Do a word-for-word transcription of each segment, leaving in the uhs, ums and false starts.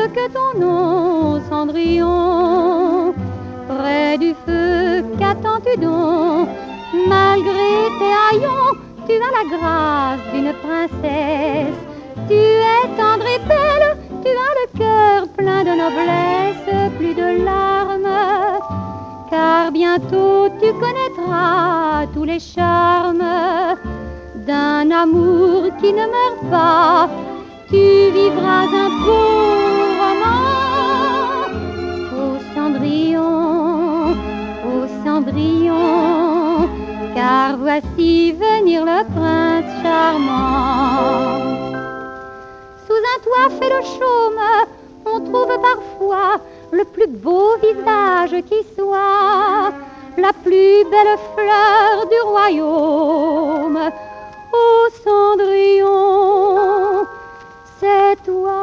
que ton nom, Cendrillon. Près du feu, qu'attends-tu donc? Malgré tes haillons, tu as la grâce d'une princesse. Tu es tendre et belle, tu as le cœur plein de noblesse, plus de larmes, car bientôt tu connaîtras tous les charmes d'un amour qui ne meurt pas. Tu vivras un beau roman. Ô Cendrillon, ô Cendrillon, car voici venir le prince charmant. Sous un toit fait de chaume, on trouve parfois le plus beau visage qui soit, la plus belle fleur du royaume. Ô Cendrillon, c'est toi,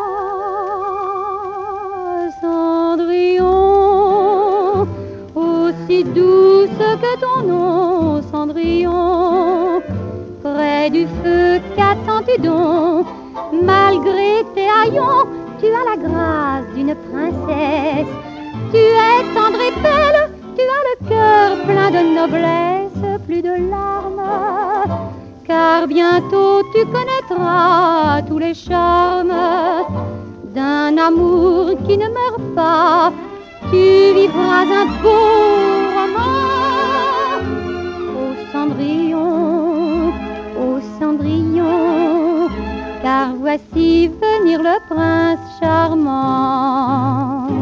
Cendrillon, aussi douce que ton nom, Cendrillon. Près du feu, qu'attends-tu donc? Malgré tes haillons, tu as la grâce d'une princesse. Tu es tendre et belle, tu as le cœur plein de noblesse, plus de larmes, car bientôt tu connaîtras tous les charmes d'un amour qui ne meurt pas. Tu vivras un beau roman. Ô Cendrillon, ô Cendrillon, car voici venir le prince charmant.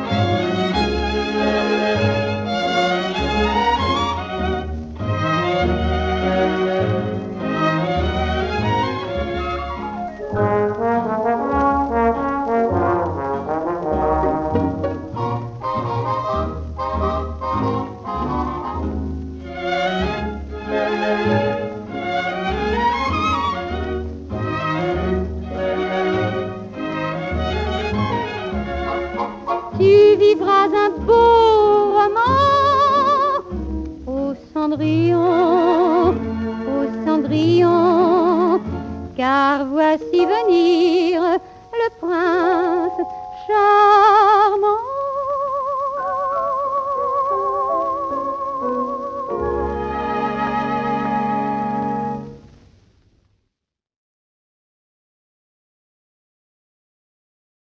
Tu vivras un beau roman. Ô Cendrillon, ô Cendrillon, car voici venir le prince charmant.